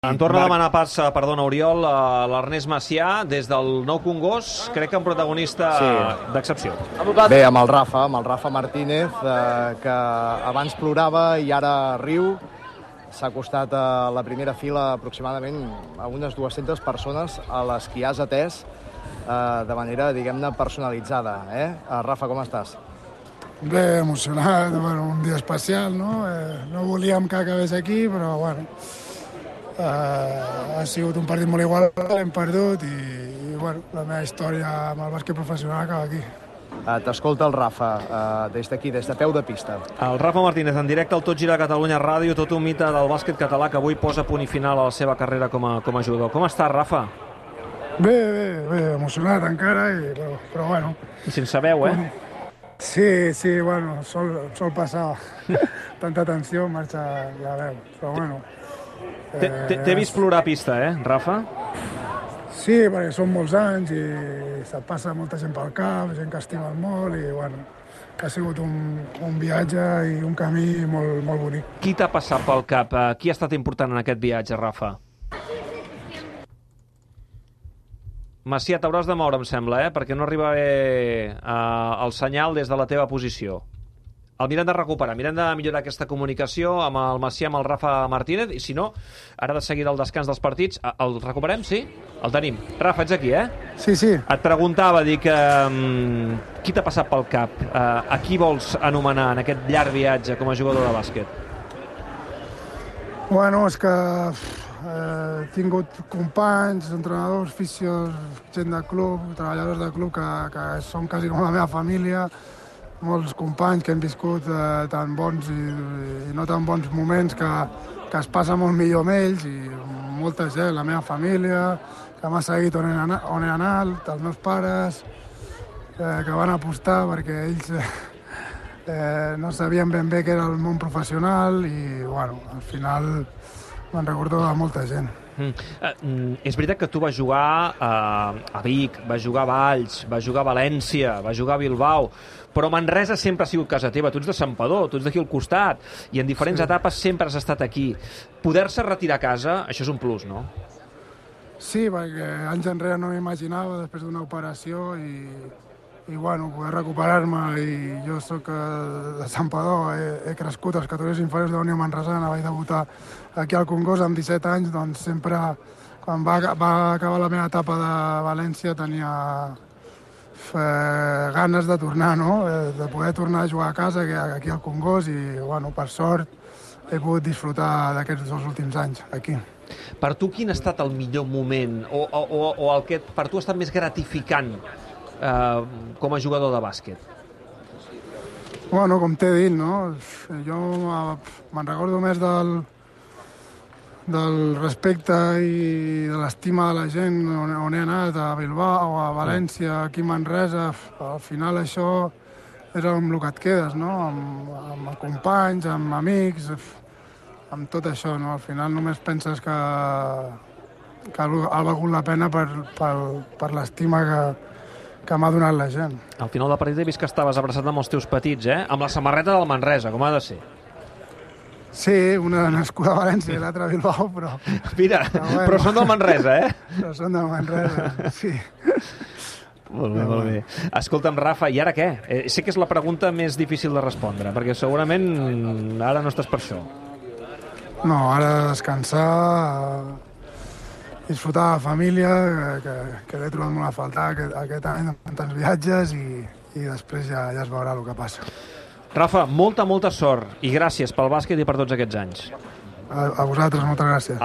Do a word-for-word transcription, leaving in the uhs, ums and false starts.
En torna a demanar pas, perdona, Oriol, a l'Ernest Macià, des del Nou Congost, crec que un protagonista sí. d'excepció. Bé, amb el Rafa, amb el Rafa Martínez, eh, que abans plorava i ara riu. S'ha acostat a la primera fila aproximadament a unes dues-centes persones a les qui has atès eh, de manera, diguem-ne, personalitzada. Eh? Uh, Rafa, com estàs? Bé, emocionat, bueno, un dia especial, no? Eh, no volíem que acabés aquí, però, bueno, Uh, ha sigut un partit molt igual, l'hem perdut i, i bueno, la meva història amb el bàsquet professional acaba aquí. Uh, T'escolta el Rafa uh, des d'aquí, des de peu de pista. El Rafa Martínez, en directe al Tot Gira Catalunya Ràdio, tot un mite del bàsquet català que avui posa punt i final a la seva carrera com a, com a jugador. Com està, Rafa? Bé, bé, bé, emocionat encara, i, però, però bueno. I sense veu, eh? Sí, sí, bueno, sol, sol passar tanta tensió, marxa la veu, però bueno. T'he vist plorar a pista, eh, Rafa? Sí, perquè són molts anys i se't passa molta gent pel cap, gent que estimes molt i, bueno, ha sigut un, un viatge i un camí molt, molt bonic. Qui t'ha passat pel cap? Qui ha estat important en aquest viatge, Rafa? Macià, t'hauràs de moure, em sembla, eh? Perquè no arriba bé eh, el senyal des de la teva posició. El mirem de recuperar, mirem de millorar aquesta comunicació amb el Macià, amb el Rafa Martínez, i si no, ara de seguida el descans dels partits, el recuperem, sí? El tenim. Rafa, ets aquí, eh? Sí, sí. Et preguntava, dic, um, qui t'ha passat pel cap? Uh, a qui vols anomenar en aquest llarg viatge com a jugador de bàsquet? Bueno, és que eh, he tingut companys, entrenadors, fisios, gent de club, treballadors de club que, que són quasi com la meva família, molts companys que hem viscut eh, tan bons i, i no tan bons moments que, que es passa molt millor amb ells i molta gent, la meva família, que m'ha seguit on he anat, on he anat els meus pares, eh, que van apostar perquè ells eh, eh, no sabien ben bé què era el món professional i, bueno, al final me'n recordo de molta gent. Mm. Uh, és veritat que tu vas jugar uh, a Vic, vas jugar a Valls, vas jugar a València, vas jugar a Bilbao, però Manresa sempre ha sigut casa teva. Tu ets de Santpedor, tu ets d'aquí al costat, i en diferents sí. etapes sempre has estat aquí. Poder-se retirar a casa, això és un plus, no? Sí, perquè anys enrere no m'imaginava després d'una operació i, i bueno, poder recuperar-me. I jo soc de Santpedor, he, he crescut als categories inferiors de la Unió Manresana, vaig debutar aquí al Congost amb disset anys, doncs sempre, quan va, va acabar la meva etapa de València, tenia eh, ganes de tornar, no? De poder tornar a jugar a casa aquí al Congost i, bueno, per sort, he pogut disfrutar d'aquests dos últims anys aquí. Per tu, quin ha estat el millor moment o, o, o el que per tu ha estat més gratificant eh, com a jugador de bàsquet? Bueno, com t'he dit, no? Jo me'n recordo més del, del respecte i de l'estima de la gent on, on he anat, a Bilbao, a València, aquí a Manresa. Al final això és amb el que et quedes, no? Amb, amb companys, amb amics, amb tot això, no? Al final només penses que, que ha valgut la pena per, per, per l'estima que, que m'ha donat la gent. Al final del partit he vist que estaves abraçat amb els teus petits, eh? Amb la samarreta del Manresa, com ha de ser. Sí, una nascuda a València i l'altra a Bilbao, però... Mira, però, bueno, però són del Manresa, eh? Però són del Manresa, sí. Molt bé, molt bé. Escolta'm, Rafa, i ara què? Eh, sé que és la pregunta més difícil de respondre, perquè segurament ara no estàs per això. No, ara descansar, disfrutar de la família, que, que l'he trobat molt a faltar aquest, aquest any amb tants viatges i, i després ja, ja es veurà el que passa. Rafa, molta, molta sort i gràcies pel bàsquet i per tots aquests anys. A, a vosaltres, moltes gràcies.